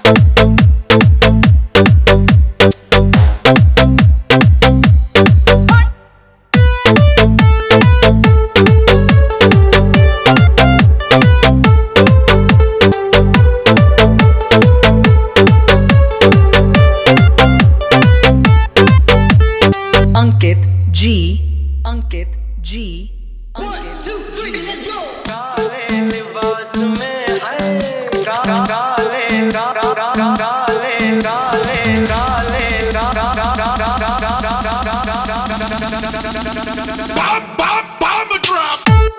अंकित जी, अंकित जी, One, two, three, let's go. काले लिबास में है काले Bomb drop.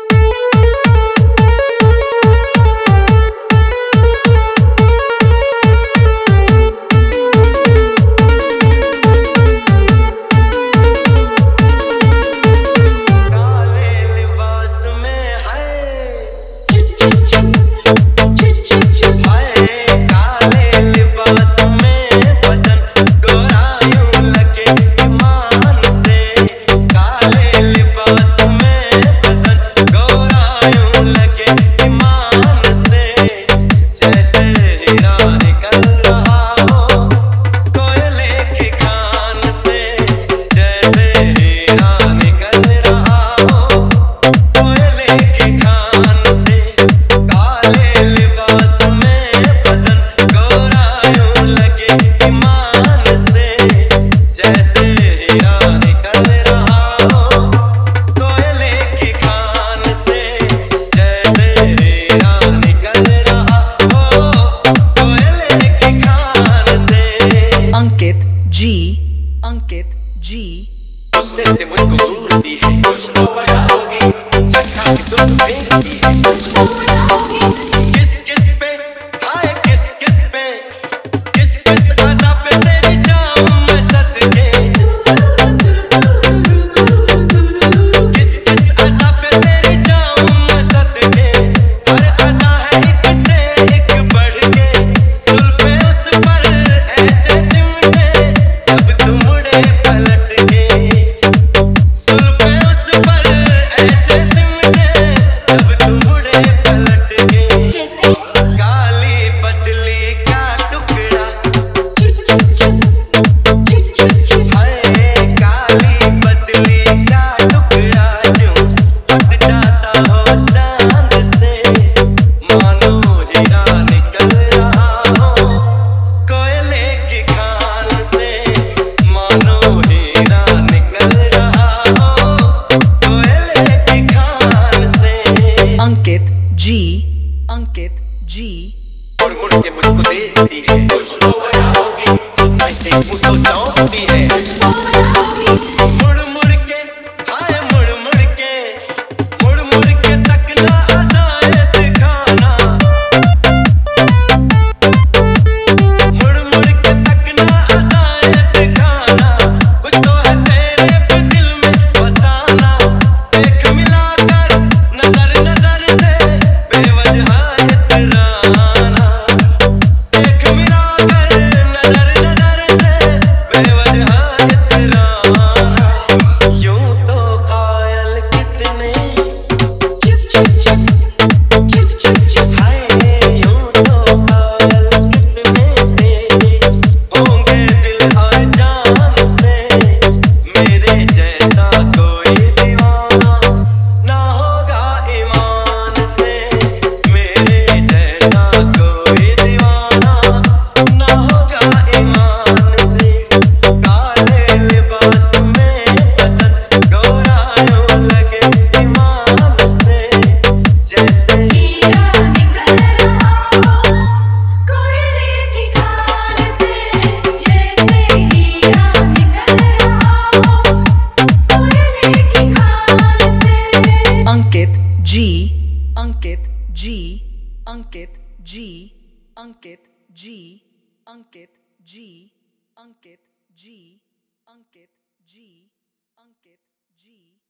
लिबास में है काले लिबास में बदन गोरा यूं लगे ईमान से काले लिबास में बदन गोरा यूं लगे ईमान से जैसे हीरा निकल रहा हो कोयले की खान से जैसे हीरा निकल रहा हो कोयले की खान से काले लिबास में बदन गोरा यूं लगे ईमान से जैसे हीरा निकल रहा हो कोयले की खान से जैसे हीरा निकल रहा हो कोयले की खान से अंकित जी, अंकित जी, उससे से मुझको दूर भी है कुछ तो बताओगी चखा की तुम फेंकती है कुछ तो बताओगी किस किस पे हाय किस किस पे किस किस अदा पे तेरी जाऊं मैं सदके किस किस अदा पे तेरी जाऊं मैं सदके हर अदा है एक से एक बढ़ के जुल्फे उस पर ऐसे सिमटे जब तुम मुड़े पलट के जुल्फे उस पर ऐसे सिमटे जब तुम मुड़े पलट के काली पतली का टुकड़ा हाय काली पतली का टुकड़ा जो फट जाता हो चांद से मानो हीरा निकल रहा हो कोयले की खान से मानो हीरा निकल रहा हो कोयले की खान से अंकित जी, अंकित जी, मुड़ मुड़ के मुझको देखती है कुछ तो बताओगी मैं देखूं तो चौंकती है मुड़ मुड़ के हाय मुड़ मुड़ के तकना अदाएं दिखाना मुड़ मुड़ के तकना अदाएं दिखाना कुछ तो है तेरे पे दिल में बताना देख मिलाकर नजर नजर से बेवजह इतराना देख मिलाकर नजर नजर से बेवजह इतराना यूं तो कायल कितने हाय यूं तो कायल कितने तेरे होंगे दिल और जान से मेरे जैसा कोई दीवाना ना होगा ईमान से मेरे जैसा कोई दीवाना ना होगा ईमान से काले लिबास में बदन गोरा यूं लगे ईमान से जैसे हीरा निकल रहा हो कोयले की खान से जैसे हीरा निकल रहा हो कोयले की खान से अंकित जी, अंकित जी, अंकित जी, अंकित जी, अंकित जी, अंकित जी, अंकित जी, अंकित जी।